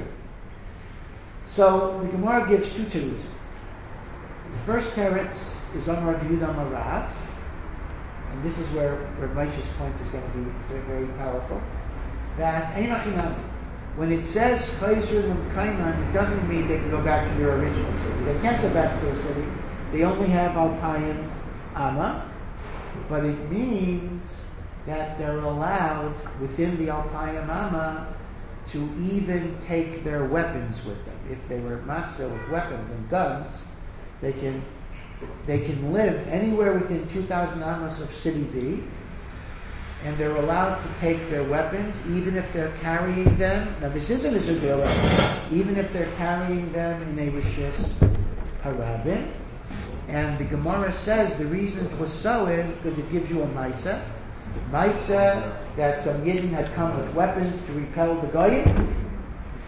So the Gemara gives two terutzim. The first teretz is on Rav Yehuda Marav, and this is where Rav Moshe's point is going to be very, very powerful. That when it says Chayzer L'Kaiman, it doesn't mean they can go back to their original city. They can't go back to their city. They only have Alpayim Amma, but it means that they're allowed within the Alpayim Amma to even take their weapons with them. If they were matzah with weapons and guns, they can they can live anywhere within two thousand amos of city B, and they're allowed to take their weapons, even if they're carrying them. Now, this isn't a zugila, even if they're carrying them in a rishis harabin. And the Gemara says the reason it was so is because it gives you a maisa. Maisa that some Yidden had come with weapons to repel the Goyim.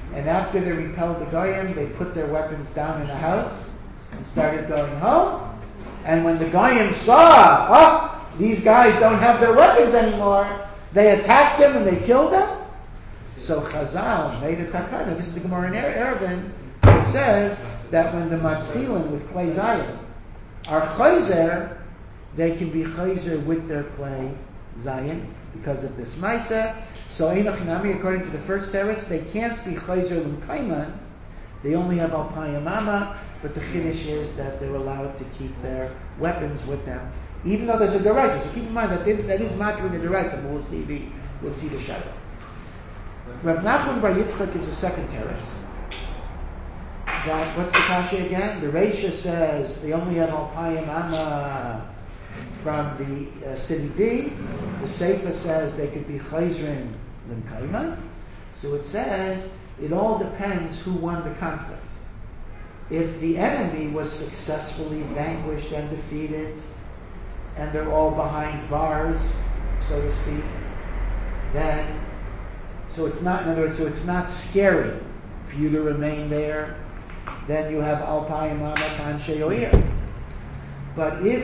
And after they repelled the Goyim, they put their weapons down in the house and started going home. And when the Goyim saw, oh, these guys don't have their weapons anymore, they attacked them and they killed them. So Chazal made a takana. This is the Gemara in Eruvin. It says that when the matzilim with clay zayin are chayzer, they can be chayzer with their clay zayin because of this ma'isa. So Einach Nami, according to the first teretz, they can't be chayzer l'mkaiman. They only have alpayamama, but the chiddush is that they're allowed to keep their weapons with them, even though there's a deraisa. So keep in mind that this, that is matru in the deraisa, but we'll see the we'll see the shadow. Rav Nachman Bar Yitzchak gives a second teretz. That what's the kasha again? The Reisha says they only have alpayim amma from the uh, city B. The Seifa says they could be chayzrin l'mkayma. So it says it all depends who won the conflict. If the enemy was successfully vanquished and defeated, and they're all behind bars, so to speak, then so it's not in other words, so it's not scary for you to remain there. Then you have alpayim amakan sheyoir. But if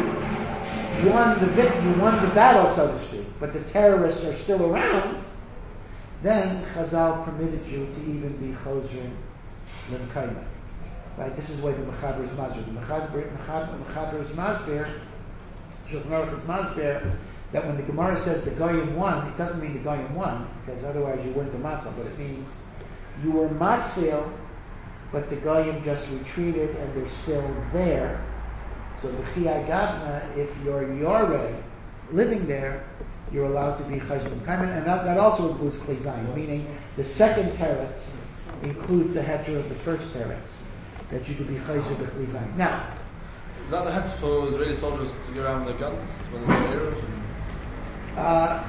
you won the you won the battle, so to speak, but the terrorists are still around, then Chazal permitted you to even be chozrin l'mkayma. Right? This is why the Mechaber is Masber. The Mechaber is Masber, Shulchan is Masber, that when the Gemara says the Goyim won, it doesn't mean the Goyim won, because otherwise you weren't the Matzah, but it means you were Matzil, but the Goyim just retreated and they're still there. So the Chiyai Gavna, if you're Yoreh, living there, you're allowed to be Chayz L'Mkayman, and that, that also includes Klei Zayin, meaning the second teretz includes the heter of the first teretz, that you could be Chayz L'Klei Zayin. Now, is that the heter for Israeli soldiers to go around with their guns when they're Erev? Uh,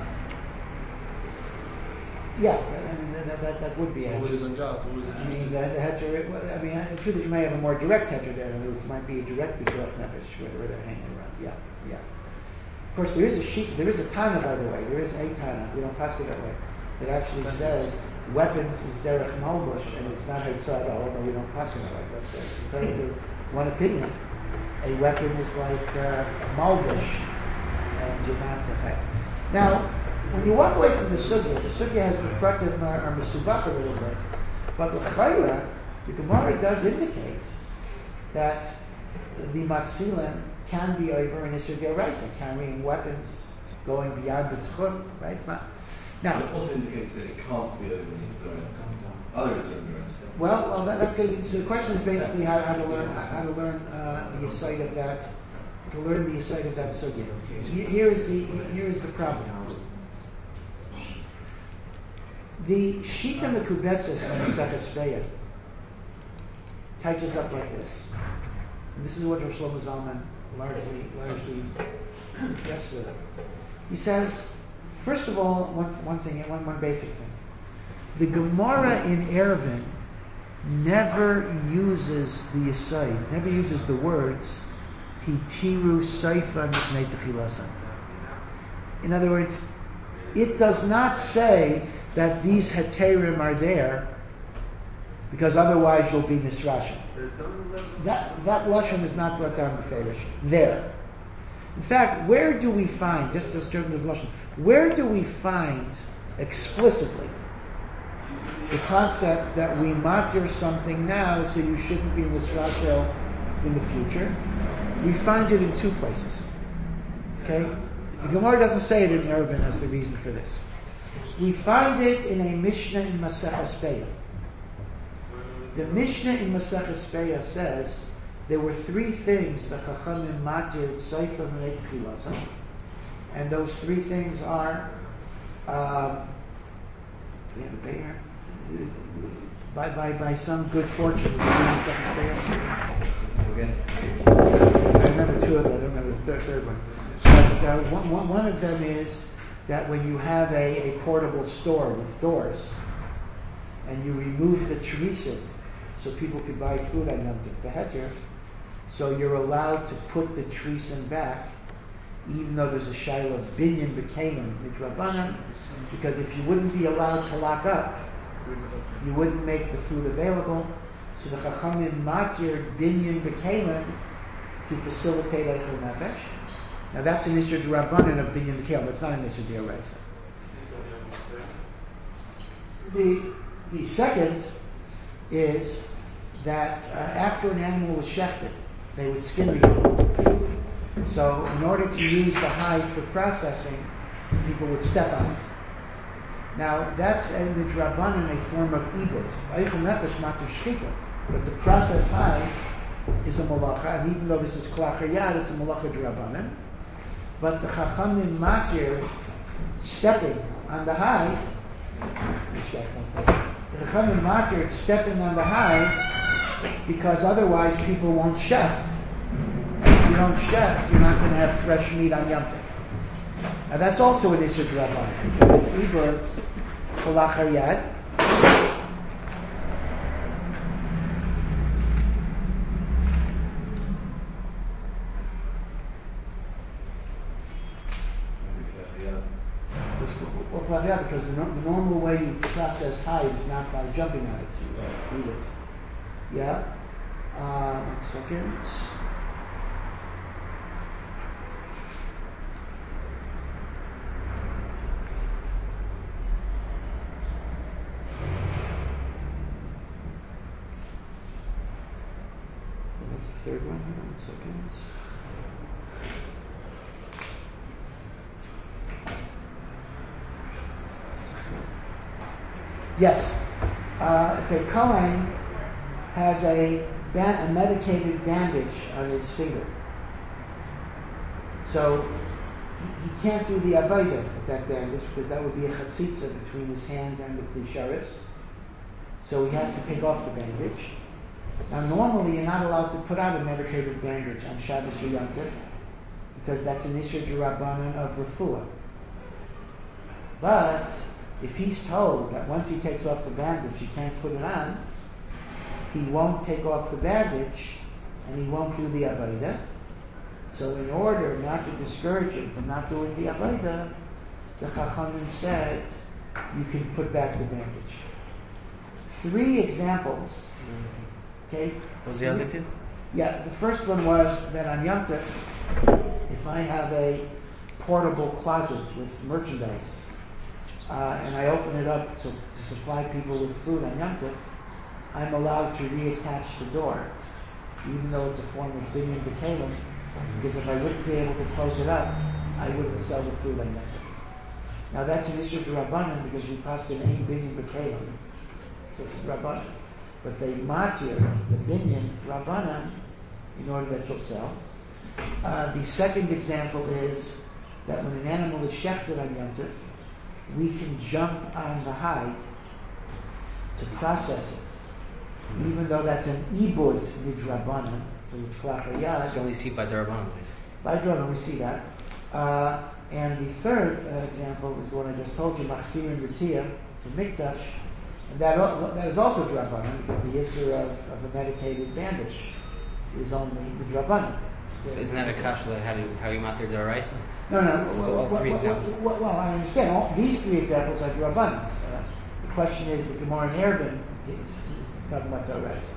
yeah, I mean, that, that, that would be a always on guard, always I mean, the, the heter, I mean, it's true that you may have a more direct heter there, and it might be a direct B'Shvat Nefesh where, where they're hanging around. Yeah, yeah. Of course, there is a sheet, there is a Tana, by the way, there is a Tana, we don't pass it that way, that actually says weapons is Derech Malbush, and it's not Hitzad, although we don't pass it that way. But according to one opinion, a weapon is like uh, a Malbush, and you're not to have. Now, when you walk away from the sugya, the sugya has the pratim or, or mesubach a little bit, but with chayra, the Gemara does indicate that the matzilim can be over in Isur D'Oraisa, carrying weapons, going beyond the tchum, right? Now, it also indicates that it can't be over in Isur D'Oraisa. Other Isur D'Oraisa. Well, well, that, that's good. So the question is basically how, how to learn how to learn uh, the aside of that. To learn the aside of that sugya. Here is the here is the problem. The Shita Mekubetzes on the Sechespeya touches up like this. And this is what Rosh Shlomo Zalman largely, largely yes, uh, he says, first of all, one, one thing, one, one basic thing. The Gemara in Eruvin never uses the aside, never uses the words Hitiru Seifa Mipnei Techilasan. In other words, it does not say that these heterim are there because otherwise you'll be nisrashim. That that lashon is not brought down beferish. There. In fact, where do we find, just as terms of lashon, where do we find explicitly the concept that we matir something now so you shouldn't be nisrashel in the future? We find it in two places. Okay? The Gemara doesn't say it in Eruvin as the reason for this. We find it in a Mishnah in Maseches Peah. The Mishnah in Maseches Peah says there were three things that Chachamim matir Seifa Mnei Techilasan, and those three things are um, we have a bear by by by some good fortune. Again. I remember two of them. I don't remember the third, third one. But uh, one, one, one of them is that when you have a, a portable store with doors and you remove the tirisim so people can buy food on Yom Tov B'Heter, so you're allowed to put the tirisim back even though there's a shayla of binyan b'keinim midrabanan, because if you wouldn't be allowed to lock up You wouldn't make the food available. So the Chachamim matir binyan b'kelim to facilitate eichel nefesh. Now that's an issue d'Rabbanan of binyan b'kelim. It's not an issue d'Oraisa. The the second is that uh, after an animal was shechted, they would skin the animal. So in order to use the hide for processing, people would step on it. Now that's a midrabanan, a form of ibud. Eichel nefesh matir shchita, but the processed hide is a malacha, and even though this is klachayad, it's a malacha d'Rabbanan. But the chachamim matir stepping on the hide. The chachamim matir stepping on the hide because otherwise people won't shecht. If you don't shecht, you're not going to have fresh meat on Yom Tov. Now that's also an issue d'Rabbanan because it's ibud klachayad. Well, yeah, because the, no, the normal way you process hide is not by jumping on it to uh, eat it. Yeah. Uh, one second. What's the third one? One second. Yes. Uh, if a Kohen has a, ban- a medicated bandage on his finger, so he, he can't do the avodah with that bandage because that would be a chatzitza between his hand and the klisharis. So he has to take off the bandage. Now normally you're not allowed to put out a medicated bandage on Shabbos or Yom Tov because that's an issue d'Rabbanan of refuah. But if he's told that once he takes off the bandage, he can't put it on, he won't take off the bandage, and he won't do the avodah. So in order not to discourage him from not doing the avodah, the Chachamim says you can put back the bandage. Three examples. Okay? What was the other two? Yeah, the first one was that on Yom Tov, if I have a portable closet with merchandise, Uh, and I open it up to, to supply people with food on Yom Tov, I'm allowed to reattach the door, even though it's a form of binyan b'kelim, because if I wouldn't be able to close it up, I wouldn't sell the food on Yom Tov. Now that's an issue to Rabbanan because we passed in any binyan b'kelim, so it's Rabbanan. But they matir the binyan Rabbanan in order that you'll sell. Uh, the second example is that when an animal is shechted on Yom Tov, we can jump on the hide to process it, even though that's an ibud midrabanan with klachayad. You only see by D'Rabbanan. By D'Rabbanan, we see that. Uh, and the third uh, example is the one I just told you, machzir and retiya, the mikdash, and that that is also D'Rabbanan because the issue of, of a medicated bandage is only D'Rabbanan. So isn't that a kasha that how do you, how you matter d'Oraisa? No, no. So well, all well, three well, examples. well, well, I understand. All, these three examples are D'Rabbanan. Uh, the question is, the Gemara in Eruvin is, is talking about D'Oraisa.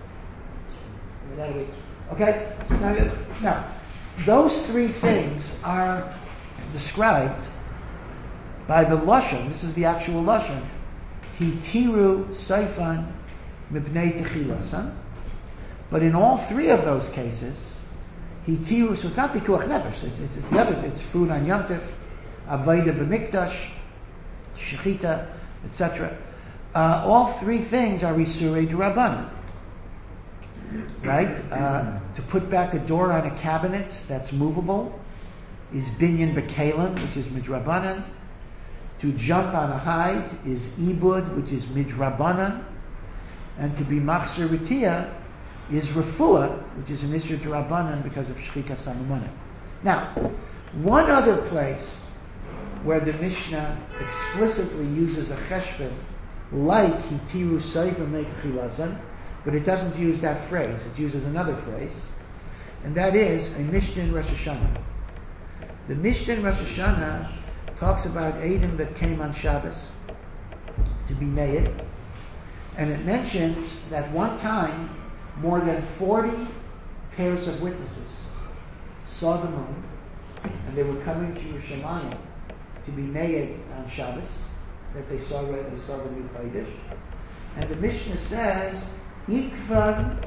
Okay? Now, now, those three things are described by the Lashon. This is the actual Lashon. Hitiru Seifan Mibnei Techilasan. But in all three of those cases, Hitiru, so it's not Pikuach Nefesh, it's, it's, it's the other, it's food on Yom Tov, Avodah b'Mikdash, Shechita, et cetera. Uh, all three things are Isurei D'Rabbanan. Right? Uh, to put back a door on a cabinet that's movable is Binyan B'Kelim, which is Midrabanan. To jump on a hide is Ibud, which is Midrabanan. And to be Machzir Ritiya is Refuah, which is an issue to Rabbanan because of Shchika Samumana. Now, one other place where the Mishnah explicitly uses a cheshbon like Hitiru Seifa Meik Chilazan, but it doesn't use that phrase. It uses another phrase, and that is a Mishnah in Rosh Hashanah. The Mishnah in Rosh Hashanah talks about Eidim that came on Shabbos to be made, And it mentions that one time, more than forty pairs of witnesses saw the moon, and they were coming to Yerushalayim to be made on Shabbos, that they saw, they saw the new Chodesh. And the Mishnah says, Ikvan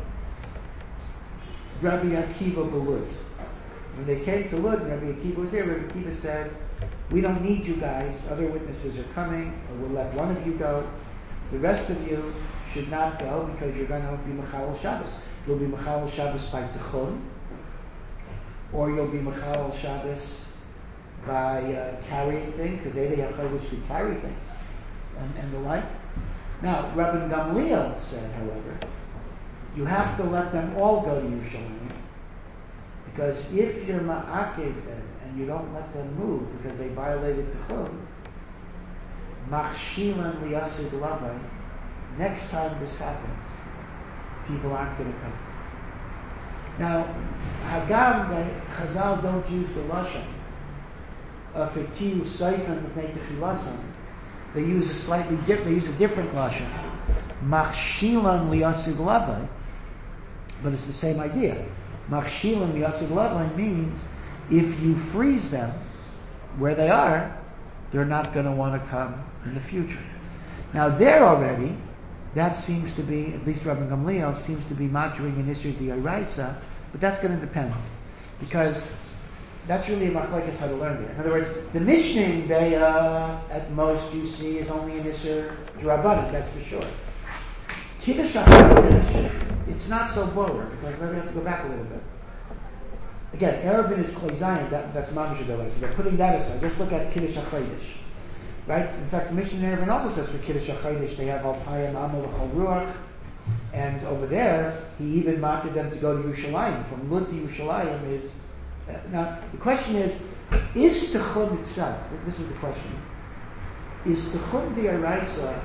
Rabbi Akiva Belud. When they came to Lud, Rabbi Akiva was there, Rabbi Akiva said, we don't need you guys, other witnesses are coming, or we'll let one of you go. The rest of you should not go because you're going to be Mechal Shabbos. You'll be Mechal Shabbos by Tichun, or you'll be Mechal Shabbos by uh, carrying things, because Eilei HaChodesh could carry things, and, and the like. Now, Rabbi Gamliel said, however, you have to let them all go to Yerushalayim, because if you're ma'akev them and you don't let them move because they violated Tichun, machshilan liyasid lavai, next time this happens, people aren't going to come. Now, Hagam, that Chazal don't use the lashon of etiu seifan b'nei techilasan. They use a slightly different. They use a different lashon, machshilan liyasid lavai, but it's the same idea. Machshilan liyasid lavai means if you freeze them where they are, they're not going to want to come in the future. Now, there already, that seems to be, at least Rabbi Gamliel seems to be monitoring an issue of the Araisa, but that's going to depend, because that's really a machlekes how to learn there. In other words, the Mishnah in Be'ah, at most you see, is only an issue Rabbanan, that's for sure. Kiddush HaChodesh, it's not so borer, because let me have to go back a little bit. Again, Erevin is Klei Zayin, that, that's Mamish Adolah, so they're putting that aside. Let's look at Kiddush HaChodesh. Right? In fact, the Mishnah in Erevin also says for Kiddush HaChodesh, they have Alpayim Amal L'chol Ruach, and over there, he even marked them to go to Yerushalayim. From Lud to Yerushalayim is... Uh, now, the question is, is Tichun itself, this is the question, is Tichun the Araisa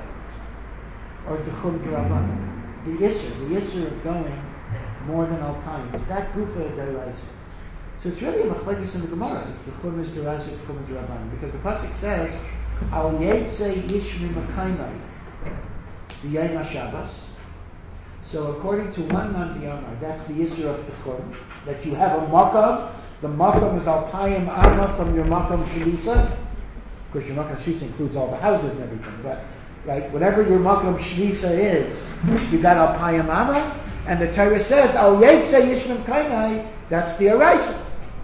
or Tichun D'Rabbanan? The Isser, the Isser of going more than Alpayim, is that Gufa D'Araisa? So it's really a machlekes in the Gemara, if Tichun is D'Araisa, Tichun D'Rabbanan, because the pasuk says, Al Yetze Yishmi Makaimai, the Yom HaShabbos. So according to one man Diyamar, that's the issue of Tichun, that you have a makam. The makam is Alpayim Amma from your makam Shlisa. Of course, your makam Shlisa includes all the houses and everything, but right, whatever your makam Shlisa is, you got Alpayim Amma, and the Torah says Al Yetze Yishmi Makaimai. That's the Araisa.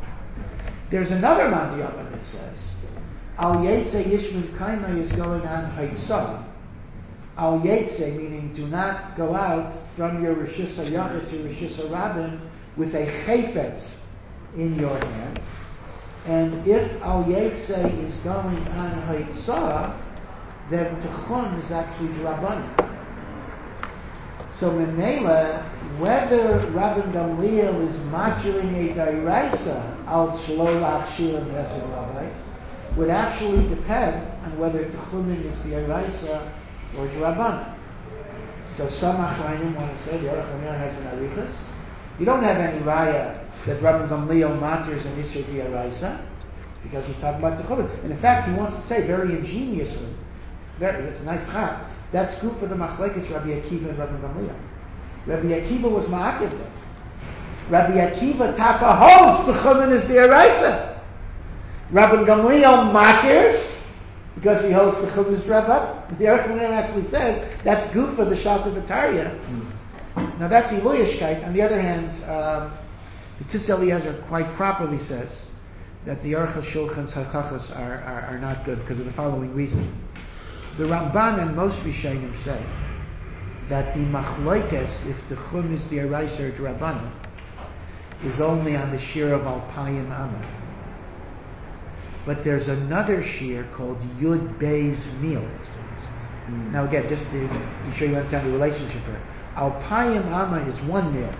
There's another man Diyamar that says Al Yetze Yishmi Makaimai is going on Haitzah. Al Yetze, meaning do not go out from your Rishis HaYachid to Rishis HaRabin with a chayfetz in your hand. And if Al Yetze is going on Haitzah, then Tichun is actually D'Rabbanan. So Menela, whether Rabbi Gamliel is maturing a D'Oraisa Al Shalol Achshil and Nesed Rabbi, would actually depend on whether Tichunin is the D'Oraisa or D'Rabbanan. So some Achrayim want to say the Aruch HaNer has an arichus. You don't have any raya that Rabbi Gamliel maters an Isser D'Oraisa because he's talking about Tichunin. And in fact, he wants to say very ingeniously, very, it's a nice chap, that's good for the machlekes Rabbi Akiva and Rabbi Gamliel. Rabbi Akiva was ma'akiv there. Rabbi Akiva taka holds Tichunin is D'Oraisa. Rabbi Gamliel maters because he holds the Chumash Rabbah. The Aruch HaNer actually says that's good for the Shalta V'Tarya. Mm. Now that's Iluyishkeit. On the other hand, um, the Tzitz Eliezer quite properly says that the Aruch HaShulchan's Hachachas are, are, are not good because of the following reason. The Ramban and most Rishonim say that the Machlokes, if the Chum is the Araisa or D'Rabbanan, is only on the Shir of Alpayim Amma. But there's another shir called Yud Beis Mil. Mm. Now again, just to be sure you understand the relationship here. Alpayim Amma is one mil.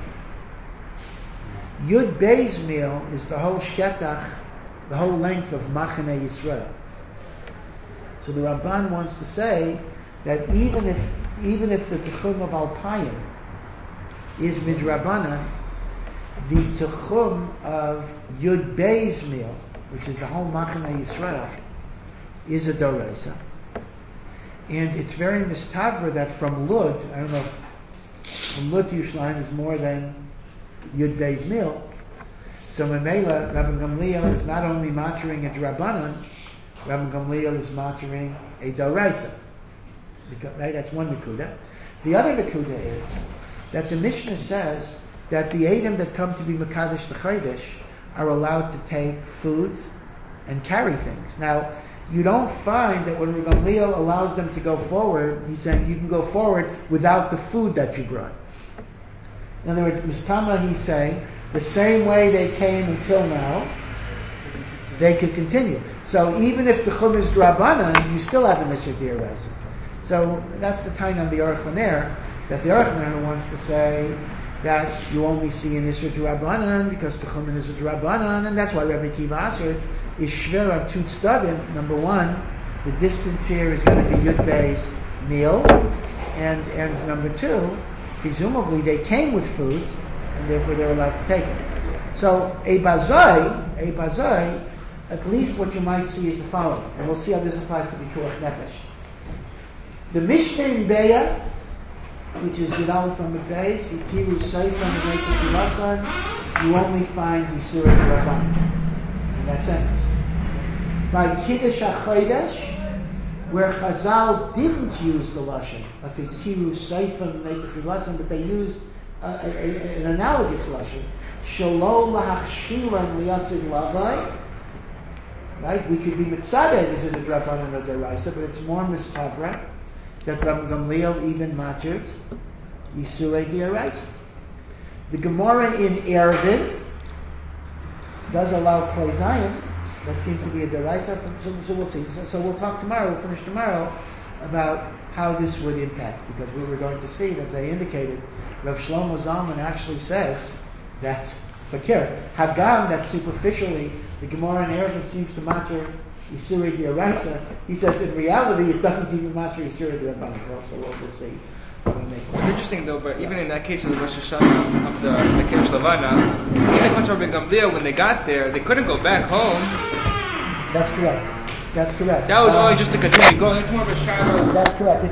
Yud Beis Mil is the whole shetach, the whole length of Machane Yisrael. So the Ramban wants to say that even if even if the Tichum of Alpayim is Midrabanan, the Tichum of Yud Beis Mil, which is the whole Machane Yisrael, is a D'Oraisa. And it's very mistavra that from Lud, I don't know, from Lud to Yerushalayim is more than Yud Beis Mil. So Memela, Rabbi Gamliel is not only matchering a Drabanan, Rabbi Gamliel is matchering a Doraisa. Because, right, that's one Nakuda. The other Nakuda is that the Mishnah says that the Edom that come to be Mekadosh the Chodesh are allowed to take food and carry things. Now, you don't find that when Rabbi Gamliel allows them to go forward, he's saying you can go forward without the food that you brought. In other words, Mistama, he's saying, the same way they came until now, they could continue. So even if the Chum is Drabanan, you still have a Mishnah D'Oraisa. So that's the time on the Aruch LaNer, that the Aruch LaNer wants to say that you only see an Isra Drabanan because the Chum is a Drabanan, and that's why Rabbi Kiva Asher is Shver on Tut Stadim. Number one, the distance here is going to be Yud Beis Mil, and and number two, presumably they came with food, and therefore they're allowed to take it. So a bazai, a bazai, at least what you might see is the following, and we'll see how this applies to Bikuach Nefesh. The Mishnah in Beya, which is Gedal from the base, Itiru Seif on the Great Kilasan, you only find Yisur Rabban in that sentence. By Kiddush HaChodesh, where Chazal didn't use the Lashon of Itiru Seif on the Great Kilasan, but they used uh, a, a, an analogous Lashon, Shalo Lahachshilan Liyasid Labai. Right? We could be Mitzadeh is in the Drabanan of the Raisa, but it's more Mistavra that Rabbi Gamliel even matched Yisurei D'Oraisa. The Gemara in Eruvin does allow Klei Zayin. That seems to be a D'Oraisa, so, so we'll see. So, so we'll talk tomorrow, we'll finish tomorrow, about how this would impact, because we were going to see, as I indicated, Rav Shlomo Zalman actually says that, Fakir, Hagam, that superficially, the Gemara in Eruvin seems to match Yisuri D'Oraisa. He says in reality it doesn't even master Yisuri D'Oraisa. So we'll, we'll see. It's interesting though, but even in that case of the Rosh Hashanah of the the Kiddush Levana, even Rabbi Gamliel, when they got there, they couldn't go back home. That's correct. That's correct. That was um, only just to continue going. It's more of a shadow. That's correct. It's